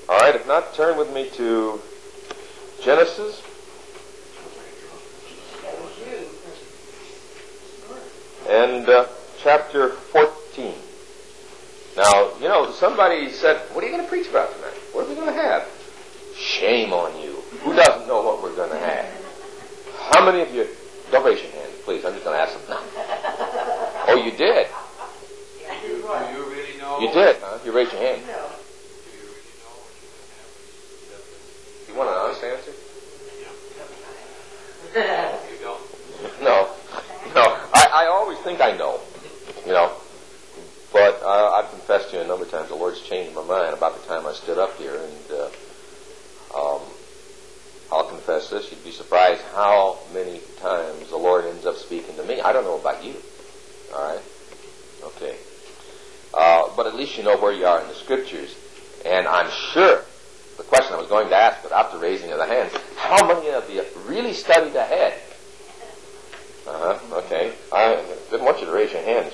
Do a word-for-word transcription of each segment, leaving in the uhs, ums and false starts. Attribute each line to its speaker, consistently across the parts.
Speaker 1: All right, if not, turn with me to Genesis. And uh, chapter fourteen. Now, you know, somebody said, what are you going to preach about tonight? What are we going to have? Shame on you. Who doesn't know what we're going to have? How many of you, don't raise your hand, please, I'm just going to ask them. Oh, you did?
Speaker 2: Do you really know?
Speaker 1: You did, huh? You raised your hand.
Speaker 2: Do you really know what you're going to have?
Speaker 1: You want an honest answer?
Speaker 2: Yeah. You don't.
Speaker 1: No. No. I, I always think I know, you know. But uh, I've confessed to you a number of times the Lord's changed my mind about the time I stood up here. And uh, um, I'll confess this. You'd be surprised how many times the Lord ends up speaking to me. I don't know about you. All right? Okay. Uh, but at least you know where you are in the Scriptures. And I'm sure the question I was going to ask without the raising of the hands, how many of you really studied ahead? Uh-huh. Okay. I didn't want you to raise your hands.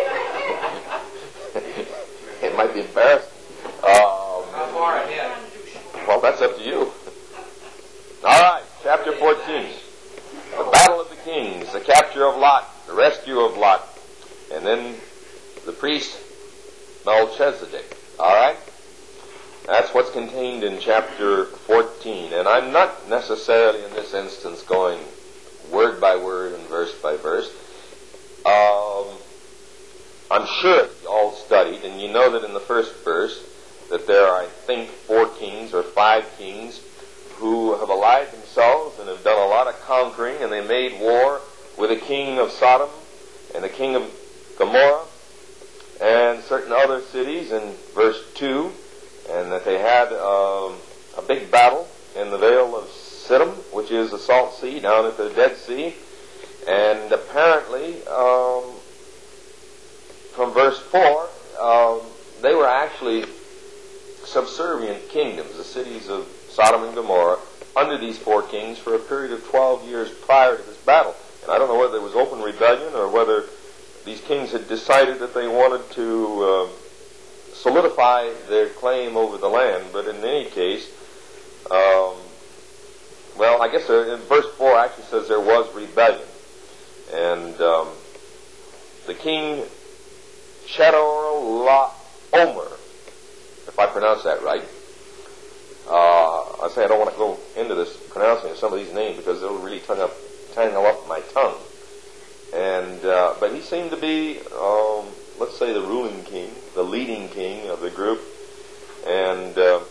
Speaker 1: It might be embarrassing. Um,
Speaker 2: How far ahead?
Speaker 1: well, that's up to you. All right, chapter fourteen. The battle of the kings, the capture of Lot, the rescue of Lot, and then the priest Melchizedek. All right? That's what's contained in chapter fourteen. And I'm not necessarily in this instance going word by word and verse by verse. Um... I'm sure you all studied, and you know that in the first verse that there are, I think, four kings or five kings who have allied themselves and have done a lot of conquering, and they made war with the king of Sodom and the king of Gomorrah and certain other cities in verse two, and that they had um, a big battle in the Vale of Siddim, which is the Salt Sea down at the Dead Sea, and apparently um, from verse four, um, they were actually subservient kingdoms, the cities of Sodom and Gomorrah, under these four kings for a period of twelve years prior to this battle. And I don't know whether there was open rebellion or whether these kings had decided that they wanted to uh, solidify their claim over the land. But in any case, um, well, I guess uh, in verse four actually says there was rebellion. And um, the king Chedorlaomer, if I pronounce that right. Uh, I say I don't want to go into this pronouncing of some of these names because it'll really tongue up, tangle up my tongue. And uh, but he seemed to be, um, let's say, the ruling king, the leading king of the group. And uh,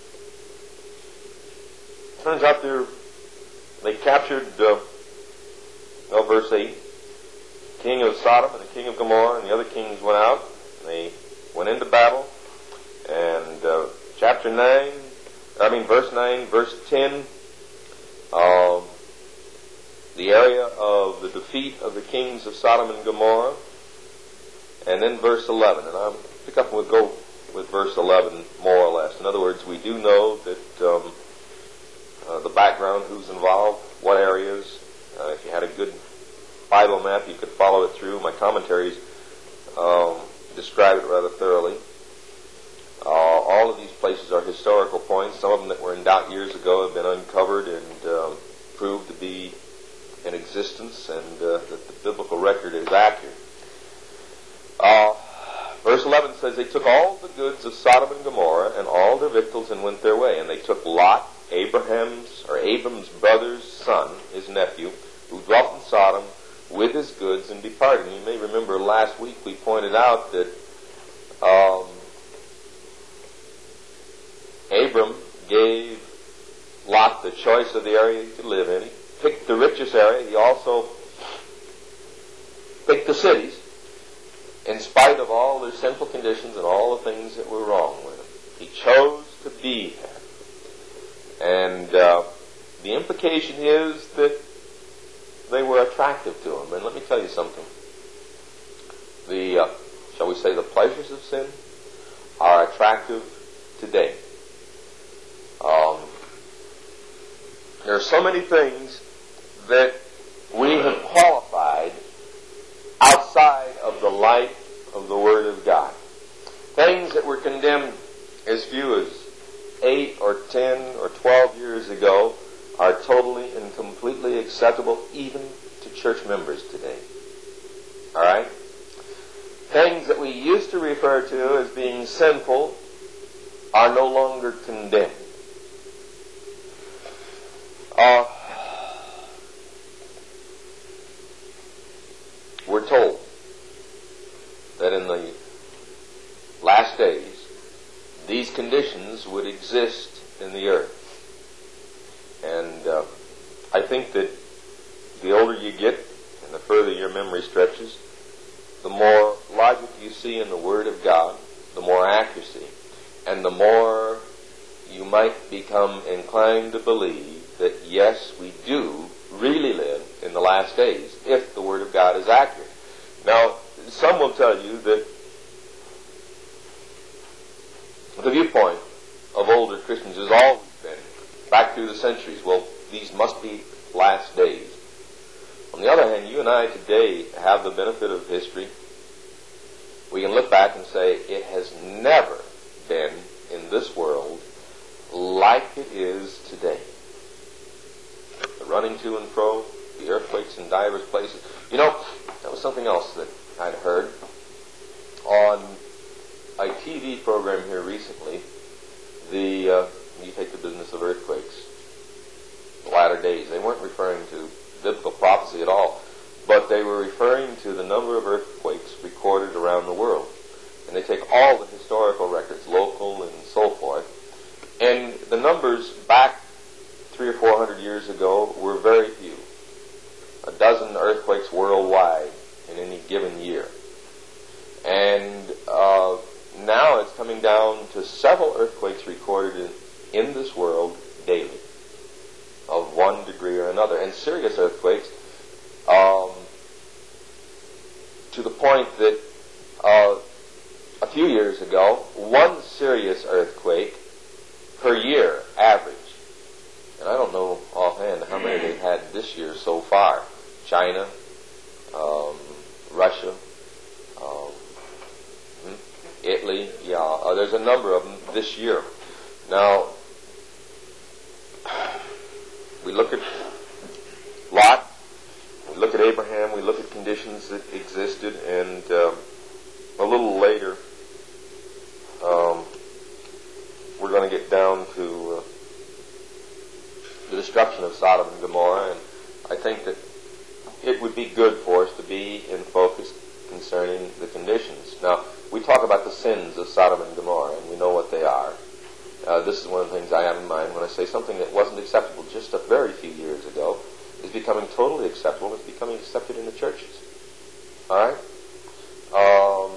Speaker 1: turns out they they captured, uh, well, verse eight. King of Sodom and the king of Gomorrah and the other kings went out. And they went into battle. And uh, chapter nine, I mean verse nine, verse ten, um, the area of the defeat of the kings of Sodom and Gomorrah. And then verse eleven. And I'll pick up and we'll go with verse eleven more or less. In other words, we do know that um, uh, the background, who's involved, what areas. Uh, if you had a good Bible map, you could follow it through. My commentaries um, describe it rather thoroughly. Uh, all of these places are historical points. Some of them that were in doubt years ago have been uncovered and um, proved to be in existence, and uh, that the biblical record is accurate. Uh, verse eleven says, they took all the goods of Sodom and Gomorrah and all their victuals and went their way. And they took Lot, Abraham's or Abram's brother's son, his nephew, who dwelt in Sodom, with his goods and departed. And you may remember last week we pointed out that um, Abram gave Lot the choice of the area he could live in. He picked the richest area. He also picked the cities in spite of all their sinful conditions and all the things that were wrong with him. He chose to be there. And uh, the implication is that they were attractive to him. And let me tell you something. The, uh, shall we say, the pleasures of sin are attractive today. Um, there are so many things that we have qualified outside of the light of the Word of God. Things that were condemned as few as eight or ten or twelve years ago are totally and completely acceptable even to church members today. All right? Things that we used to refer to as being sinful are no longer condemned. Uh, we're told that in the last days, these conditions would exist in the earth. And uh, I think that the older you get and the further your memory stretches, the more logic you see in the Word of God, the more accuracy, and the more you might become inclined to believe that, yes, we do really live in the last days, if the Word of God is accurate. Now, some will tell you that the viewpoint of older Christians has always been, back through the centuries, well, these must be last days. On the other hand, you and I today have the benefit of history. We can look back and say it has never been in this world like it is today. The running to and fro, the earthquakes in divers places. You know, that was something else that I'd heard on a T V program here recently. The uh, you take the business of earthquakes, the latter days. They weren't referring to biblical prophecy at all, but they were referring to the number of earthquakes recorded around the world. And they take all the historical records, local and so forth, and the numbers back three or four hundred years ago were very few. A dozen earthquakes worldwide in any given year. And uh, now it's coming down to several earthquakes recorded in, in this world daily, of one degree or another, and serious earthquakes, um, to the point that uh, a few years ago, one serious earthquake per year, average. And I don't know offhand how many they've had this year so far. China, um, Russia, um, Italy, yeah, uh, there's a number of them this year. Now, we look at Lot, we look at Abraham, we look at conditions that existed, and um, a little later, um, we're going to get down to uh, the destruction of Sodom and Gomorrah, and I think that it would be good for us to be in focus concerning the conditions. Now, we talk about the sins of Sodom and Gomorrah, and we know what they are. Uh, this is one of the things I have in mind when I say something that wasn't acceptable just a very few years ago is becoming totally acceptable. It's becoming accepted in the churches. All right? Um,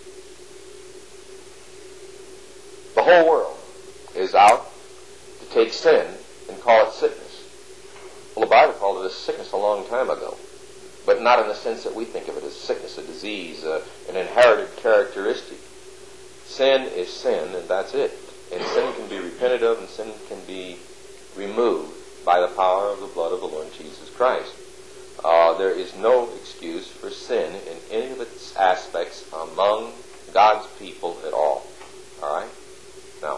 Speaker 1: the whole world is out to take sin and call it sickness. Well, the Bible called it a sickness a long time ago, but not in the sense that we think of it as sickness, a disease, uh, an inherited characteristic. Sin is sin, and that's it. And sin can be repented of, and sin can be removed by the power of the blood of the Lord Jesus Christ. Uh, there is no excuse for sin in any of its aspects among God's people at all. All right? Now,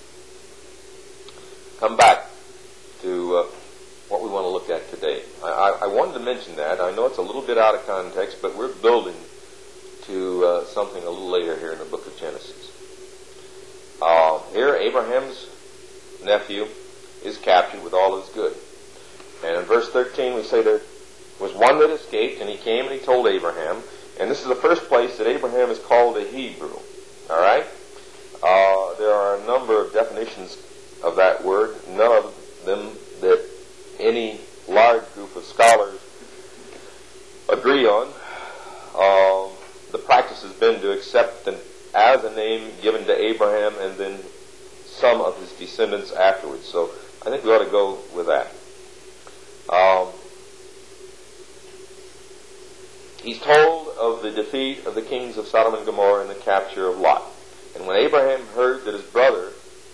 Speaker 1: come back to uh, what we want to look at today. I, I, I wanted to mention that. I know it's a little bit out of context, but we're building to uh, something a little later here in the book of Genesis. Uh, here, Abraham's nephew is captured with all his good. And in verse thirteen, we say there was one that escaped, and he came and he told Abraham. And this is the first place that Abraham is called a Hebrew. All right? Uh, there are a number of definitions of that word, none of them that any large group of scholars agree on. Uh, the practice has been to accept them as a name given to Abraham and then some of his descendants afterwards. So I think we ought to go with that. Um, he's told of the defeat of the kings of Sodom and Gomorrah and the capture of Lot. And when Abraham heard that his brother,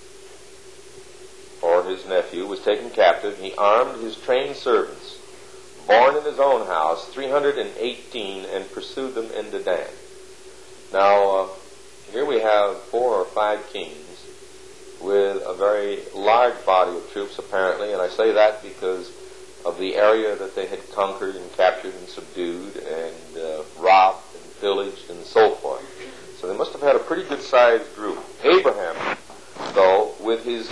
Speaker 1: or his nephew, was taken captive, he armed his trained servants, born in his own house, three hundred eighteen, and pursued them into Dan. Now, uh, here we have four or five kings with a very large body of troops, apparently, and I say that because of the area that they had conquered and captured and subdued and uh, robbed and pillaged and so forth. So they must have had a pretty good-sized group. Abraham, though, with his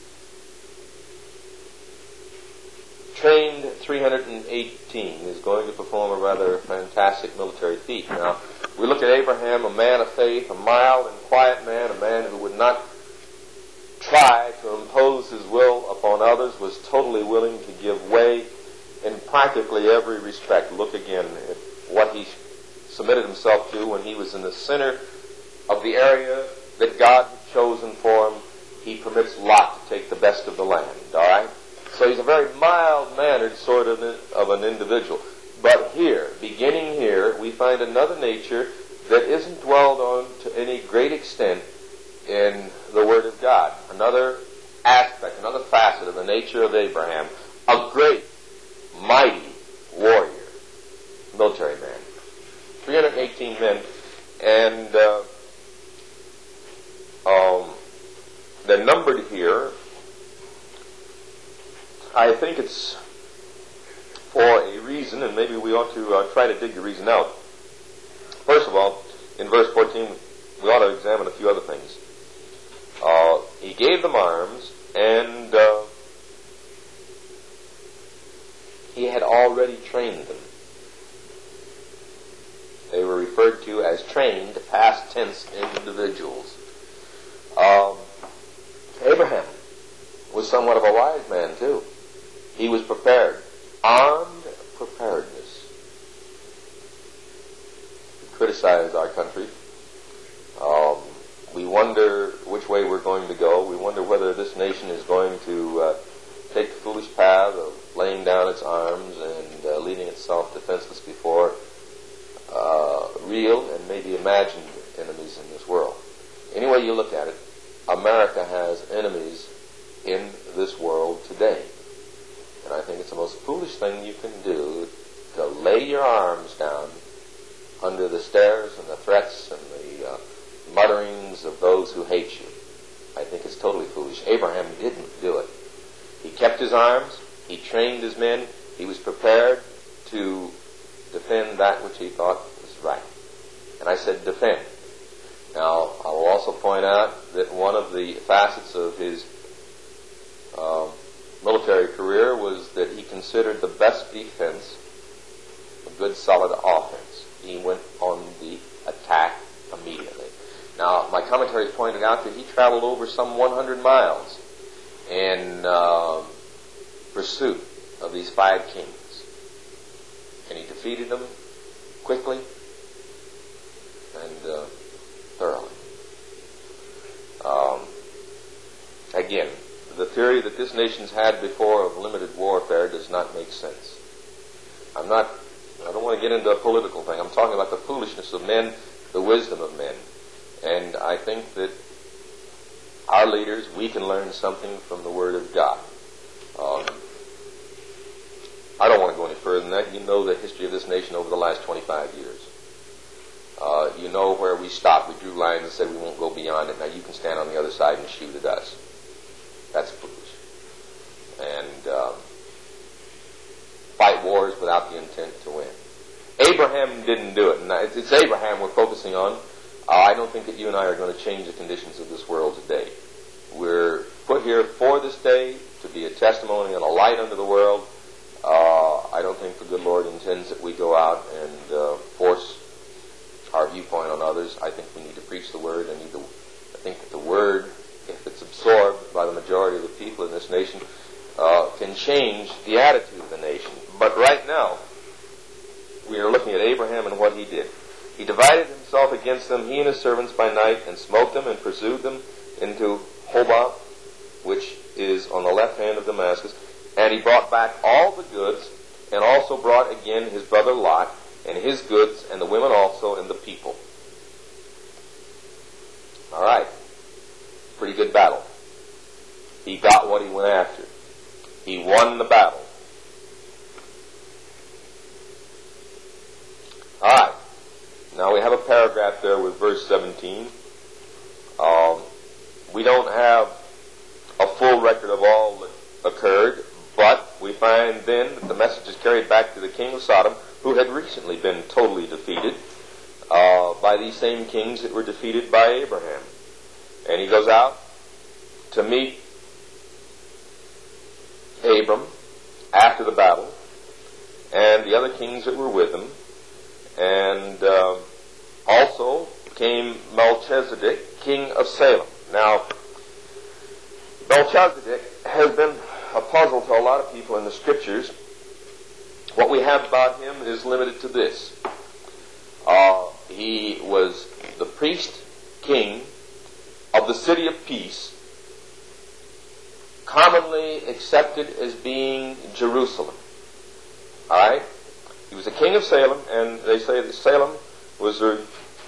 Speaker 1: trained three hundred eighteen, is going to perform a rather fantastic military feat. Now, we look at Abraham, a man of faith, a mild and quiet man, a man who would not try to impose his will upon others, was totally willing to give way in practically every respect. Look again at what he submitted himself to when he was in the center of the area that God had chosen for him. He permits Lot to take the best of the land, all right? So he's a very mild-mannered sort of, of an individual. But here, beginning here, we find another nature that isn't dwelled on to any great extent in the Word of God. Another aspect, another facet of the nature of Abraham. A great, mighty warrior, military man. three hundred eighteen men, and uh, um, they're numbered here. I think it's for a reason, and maybe we ought to uh, try to dig the reason out. First of all, in verse fourteen, we ought to examine a few other things. Uh, he gave them arms, and uh, he had already trained them. They were referred to as trained, past tense individuals. Um, Abraham was somewhat of a wise man, too. He was prepared. Armed preparedness. We criticize our country. Um, we wonder which way we're going to go. We wonder whether this nation is going to uh, take the foolish path of laying down its arms and uh, leaving itself defenseless before uh, real and maybe imagined enemies in this world. Any way you look at it, America has enemies in this world today. And I think it's the most foolish thing you can do to lay your arms down under the stares and the threats and the uh, mutterings of those who hate you. I think it's totally foolish. Abraham didn't do it. He kept his arms. He trained his men. He was prepared to defend that which he thought was right. And I said defend. Now, I will also point out that one of the facets of his uh, military career was that he considered the best defense a good solid offense. He went on the attack immediately. Now, my commentaries pointed out that he traveled over some one hundred miles in uh, pursuit of these five kings. And he defeated them quickly and uh, thoroughly. Um, again, the theory that this nation's had before of limited warfare does not make sense. I'm not, I don't want to get into a political thing. I'm talking about the foolishness of men, the wisdom of men. And I think that our leaders, we can learn something from the Word of God. Um, I don't want to go any further than that. You know the history of this nation over the last twenty-five years. Uh, you know where we stopped. We drew lines and said we won't go beyond it. Now you can stand on the other side and shoot at us. That's foolish. And um, fight wars without the intent to win. Abraham didn't do it. And it's, it's Abraham we're focusing on. Uh, I don't think that you and I are going to change the conditions of this world today. We're put here for this day to be a testimony and a light unto the world. Uh, I don't think the good Lord intends that we go out and uh, force our viewpoint on others. I think we need to preach the Word. I need to. I think that the Word, if it's absorbed by the majority of the people in this nation, uh, can change the attitude of the nation. But right now, we are looking at Abraham and what he did. He divided himself against them, he and his servants by night, and smote them and pursued them into Hobah, which is on the left hand of Damascus. And he brought back all the goods, and also brought again his brother Lot, and his goods, and the women also, and the people. All right. Pretty good battle. He got what he went after. He won the battle. All right. Now we have a paragraph there with verse seventeen. Um, we don't have find then that the message is carried back to the king of Sodom, who had recently been totally defeated uh, by these same kings that were defeated by Abraham. And he goes out to meet Abram after the battle, and the other kings that were with him. And uh, also came Melchizedek, king of Salem. Now, Melchizedek has been a puzzle to a lot of people in the scriptures. What we have about him is limited to this. Uh, he was the priest king of the city of peace, commonly accepted as being Jerusalem. All right? He was the king of Salem, and they say that Salem was the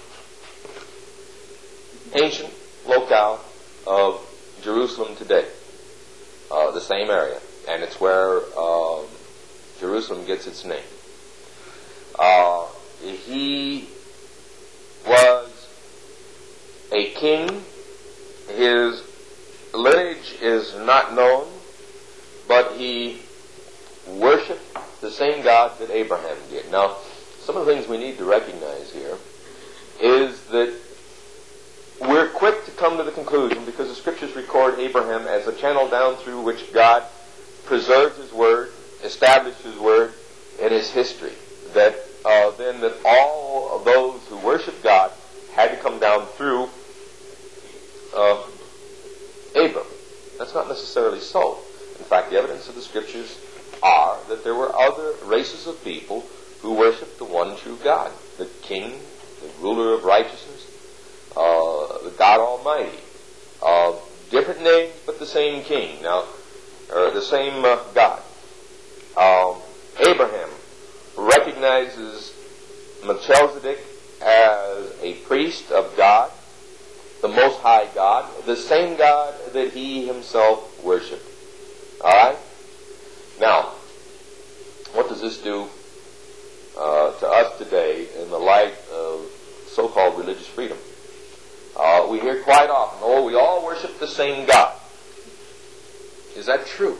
Speaker 1: ancient locale of Jerusalem today, uh, the same area, and it's where um, Jerusalem gets its name. Uh, he was a king. His lineage is not known, but he worshipped the same God that Abraham did. Now, some of the things we need to recognize here is that we're quick to come to the conclusion, because the scriptures record Abraham as a channel down through which God preserved his word, established his word in his history, that uh, then that all of those who worship God had to come down through uh, Abram. That's not necessarily so. In fact, the evidence of the scriptures are that there were other races of people who worshiped the one true God, the King, the ruler of righteousness, uh, the God Almighty. Uh, different names, but the same King. Now, or the same uh, God. Um, Abraham recognizes Melchizedek as a priest of God, the Most High God, the same God that he himself worshipped. All right? Now, what does this do uh, to us today in the light of so-called religious freedom? Uh, we hear quite often, oh, we all worship the same God. Is that true?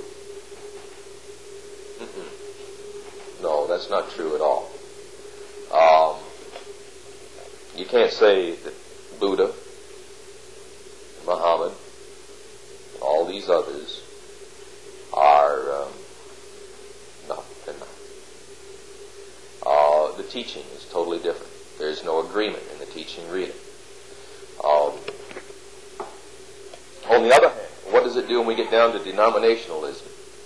Speaker 1: Mm-mm. No, that's not true at all. Um, you can't say that Buddha, Muhammad, all these others are, um, no, they're not. Uh, the teaching is totally different. There's no agreement in the teaching really. Um, on the other hand, what does it do when we get down to denominationalism?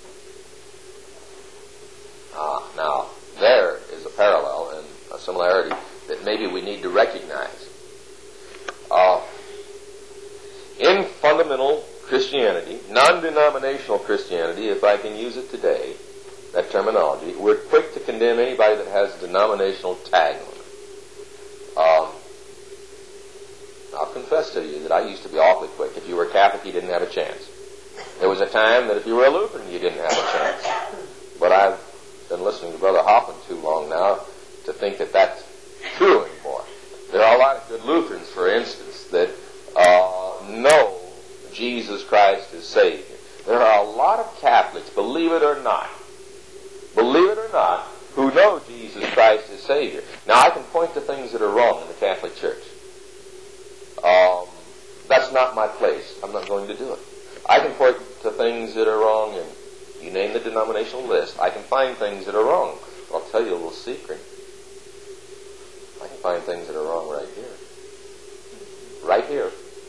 Speaker 1: Ah, now, there is a parallel and a similarity that maybe we need to recognize. Uh, in fundamental Christianity, non-denominational Christianity, if I can use it today, that terminology, we're quick to condemn anybody that has a denominational tag on it. Um, I'll confess to you that I used to be awfully quick. If you were Catholic, you didn't have a chance. There was a time that if you were a Lutheran, you didn't have a chance. But I've been listening to Brother Hoffman too long now to think that that's true anymore. There are a lot of good Lutherans, for instance, that uh, know Jesus Christ as Savior. There are a lot of Catholics, believe it or not, believe it or not, who know Jesus Christ as Savior. Now, I can point to things that are wrong in the Catholic Church. Um, that's not my place. I'm not going to do it. I can point to things that are wrong, and you name the denominational list. I can find things that are wrong. I'll tell you a little secret. I can find things that are wrong right here. Right here.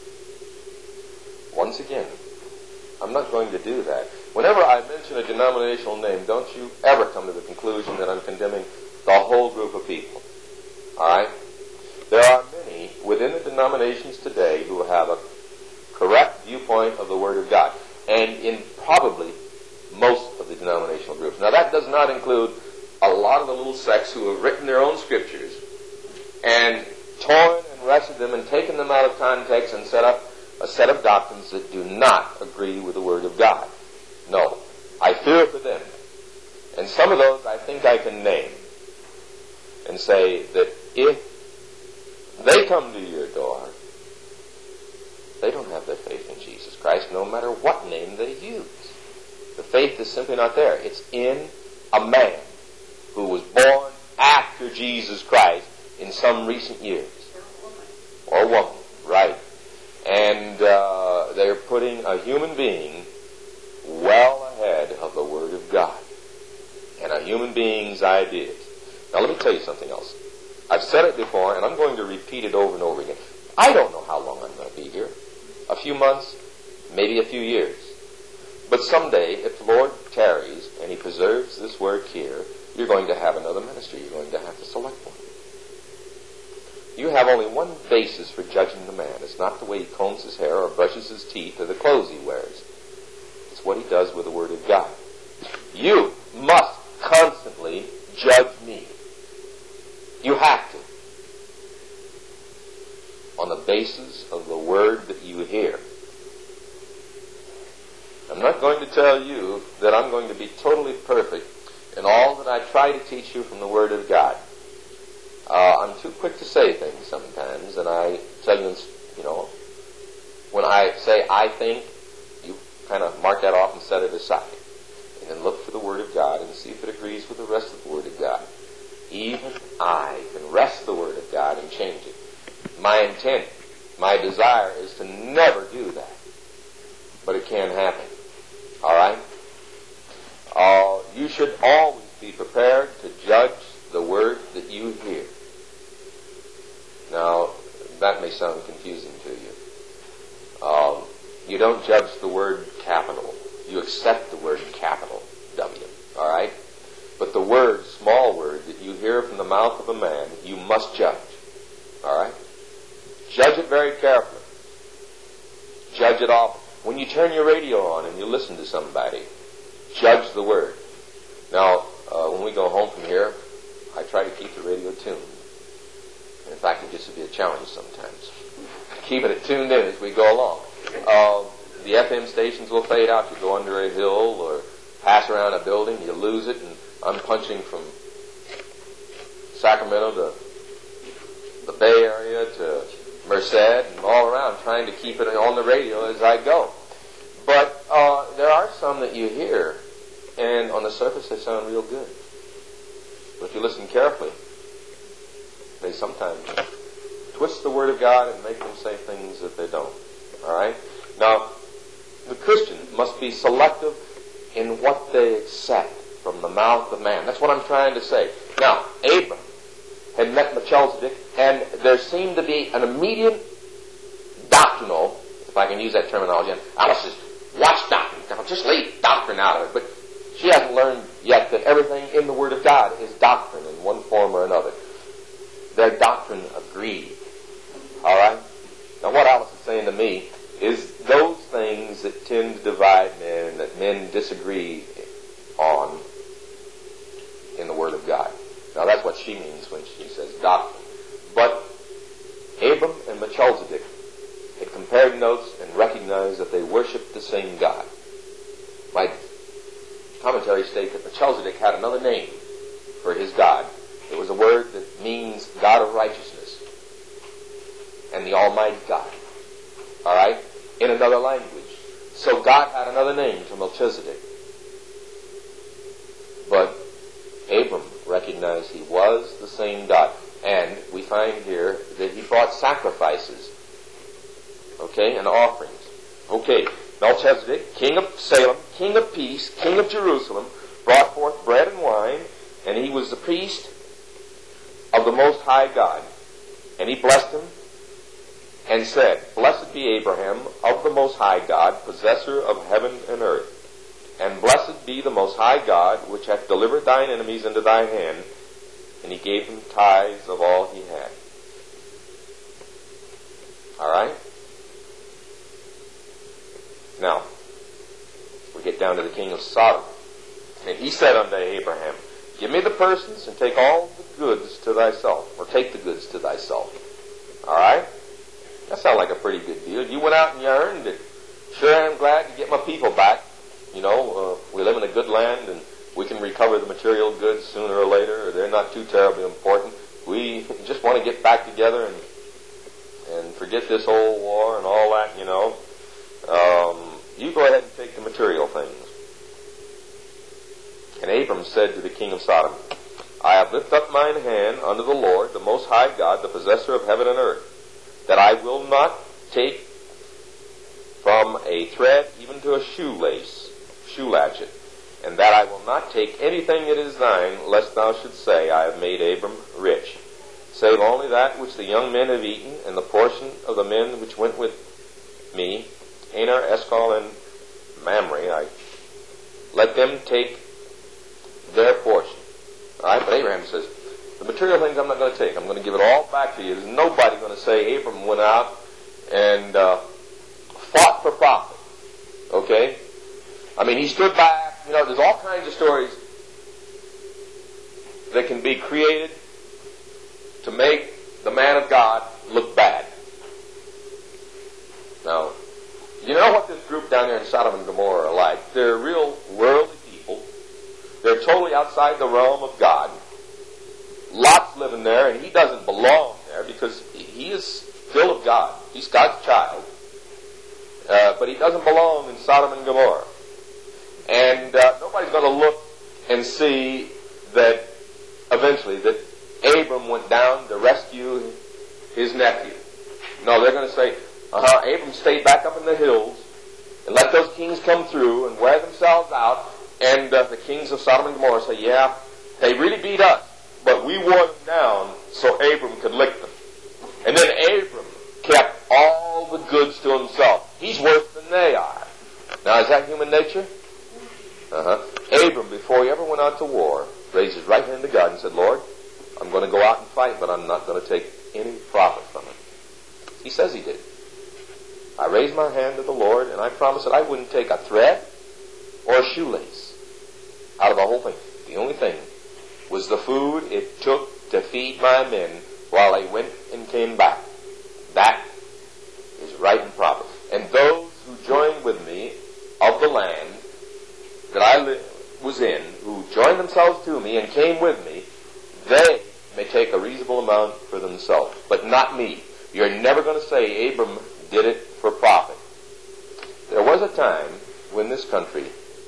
Speaker 1: Once again, I'm not going to do that. Whenever I mention a denominational name, don't you ever come to the conclusion that I'm condemning the whole group of people. All right? There are many within the denominations today who have a correct viewpoint of the Word of God, and in probably most of the denominational groups. Now, that does not include a lot of the little sects who have written their own scriptures and torn and wrested them and taken them out of context and set up a set of doctrines that do not agree with the Word of God. No. I fear for them. And some of those I think I can name and say that if they come to your door, they don't have their faith in Jesus Christ, no matter what name they use. The faith is simply not there. It's in a man who was born after Jesus Christ in some recent years. Or a woman, right. And uh, they're putting a human being well ahead of the Word of God and a human being's ideas. Now let me tell you something else. I've said it before, and I'm going to repeat it over and over again. I don't know how long I'm going to be here. A few months, maybe a few years. But someday, if the Lord tarries and He preserves this work here, you're going to have another ministry. You're going to have to select one. You have only one basis for judging the man. It's not the way he combs his hair or brushes his teeth or the clothes he wears. It's what he does with the Word of God. You must constantly judge me. You have to. On the basis of the Word that you hear. I'm not going to tell you that I'm going to be totally perfect in all that I try to teach you from the Word of God. Uh, I'm too quick to say things sometimes, and I tell you, you know, when I say I think, you kind of mark that off and set it aside. And then look for the Word of God and see if it agrees with the rest of the Word of God. Even I can wrest the Word of God and change it. My intent, my desire is to never do that. But it can happen. All right? Uh, you should always be prepared to judge the Word that you hear. Now, that may sound confusing to you. Um, you don't judge the word capital. You accept the word capital W. All right? But the word, small word, that you hear from the mouth of a man, you must judge. All right? Judge it very carefully. Judge it often. When you turn your radio on and you listen to somebody, judge the word. Now, uh, when we go home from here, I try to keep the radio tuned. In fact, it gets to be a challenge sometimes. Keeping it tuned in as we go along. Uh, the F M stations will fade out. You go under a hill or pass around a building, you lose it, and I'm punching from Sacramento to the Bay Area to Merced and all around, trying to keep it on the radio as I go. But uh, there are some that you hear, and on the surface they sound real good. But if you listen carefully, they sometimes twist the Word of God and make them say things that they don't. All right? Now, the Christian must be selective in what they accept from the mouth of man. That's what I'm trying to say. Now, Abram had met Melchizedek, and there seemed to be an immediate doctrinal, if I can use that terminology, and Alice says, watch doctrine. Now, just leave doctrine out of it. But she hasn't learned yet that everything in the Word of God is doctrine in one form or another. Their doctrine agreed. All right? Now, what Alice is saying to me is those things that tend to divide men and that men disagree on in the Word of God. Now, that's what she means when she says doctrine. But Abram and Melchizedek had compared notes and recognized that they worshiped the same God. My commentary states that Melchizedek had another name for his God. It was a word that means God of righteousness and the Almighty God. All right? In another language. So God had another name to Melchizedek. But Abram recognized he was the same God. And we find here that he brought sacrifices. Okay? And offerings. Okay. Melchizedek, king of Salem, king of peace, king of Jerusalem, brought forth bread and wine, and he was the priest of the Most High God. And he blessed him and said, Blessed be Abraham of the Most High God, possessor of heaven and earth. And blessed be the Most High God, which hath delivered thine enemies into thy hand. And he gave him tithes of all he had. All right? Now, we get down to the king of Sodom. And he said unto Abraham, Give me the persons and take all the goods to thyself. Or take the goods to thyself. All right? That sounds like a pretty good deal. You went out and you earned it. Sure, I'm glad to get my people back. You know, uh, we live in a good land and we can recover the material goods sooner or later. Or they're not too terribly important. We just want to get back together and and forget this old war and all that, you know. Um, you go ahead and take the material things. And Abram said to the king of Sodom, I have lifted up mine hand unto the Lord, the Most High God, the possessor of heaven and earth, that I will not take from a thread even to a shoelace, shoe latchet, and that I will not take anything that is thine, lest thou shouldst say, I have made Abram rich, save only that which the young men have eaten, and the portion of the men which went with me, Aner, Eshcol, and Mamre, I let them take their portion. All right, but Abraham says, the material things I'm not going to take. I'm going to give it all back to you. There's nobody going to say Abram went out and uh, fought for profit. Okay? I mean, he stood back. You know, there's all kinds of stories that can be created to make the man of God look bad. Now, you know what this group down there in Sodom and Gomorrah are like? They're real worldly people. They're totally outside the realm of God. Lot's living there, and he doesn't belong there because he is still of God. He's God's child. Uh, but he doesn't belong in Sodom and Gomorrah. And uh, nobody's going to look and see that eventually that Abram went down to rescue his nephew. No, they're going to say, uh-huh, Abram stayed back up in the hills and let those kings come through and wear themselves out. And uh, the kings of Sodom and Gomorrah say, yeah, they really beat us, but we wore them down so Abram could lick them. And then Abram kept all the goods to himself. He's worse than they are. Now, is that human nature? Uh-huh. Abram, before he ever went out to war, raised his right hand to God and said, Lord, I'm going to go out and fight, but I'm not going to take any profit from it. He says he did. I raised my hand to the Lord, and I promised that I wouldn't take a thread or a shoelace out of the whole thing. The only thing was the food it took to feed my men while they went and came back. That is right and proper. And those who joined with me of the land that I li- was in, who joined themselves to me and came with me, they may take a reasonable amount for themselves, but not me. You're never going to say Abram did it for profit. There was a time when this country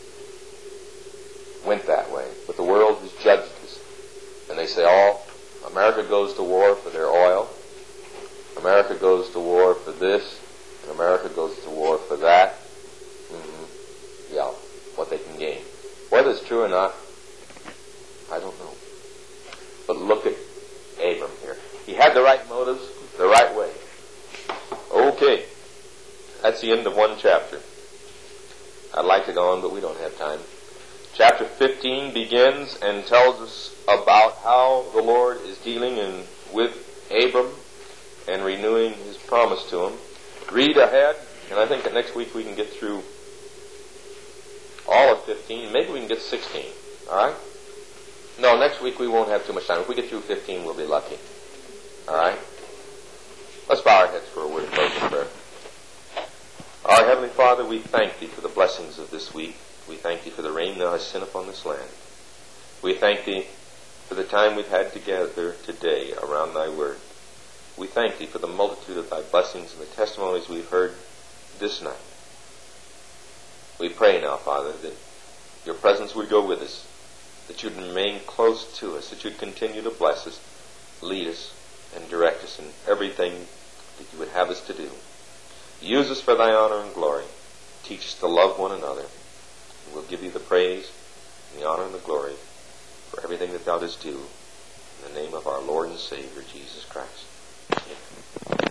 Speaker 1: went that way, but the world has judged us. And they say, oh, America goes to war for their oil, America goes to war for this, and America goes to war for that. Mm-hmm. Yeah, what they can gain. Whether it's true or not, I don't know. But look at Abram here. He had the right motives, the right way. Okay. That's the end of one chapter. I'd like to go on, but we don't have time. Chapter fifteen begins and tells us about how the Lord is dealing in, with Abram and renewing his promise to him. Read ahead, and I think that next week we can get through all of fifteen. Maybe we can get sixteen. All right? No, next week we won't have too much time. If we get through fifteen, we'll be lucky. All right? Let's bow our heads for a word of closing prayer. Our Heavenly Father, we thank Thee for the blessings of this week. We thank Thee for the rain Thou hast sent upon this land. We thank Thee for the time we've had together today around Thy Word. We thank Thee for the multitude of Thy blessings and the testimonies we've heard this night. We pray now, Father, that Your presence would go with us, that You'd remain close to us, that You'd continue to bless us, lead us, and direct us in everything that You would have us to do. Use us for Thy honor and glory. Teach us to love one another. And we'll give You the praise, and the honor, and the glory for everything that Thou dost do. In the name of our Lord and Savior, Jesus Christ. Amen.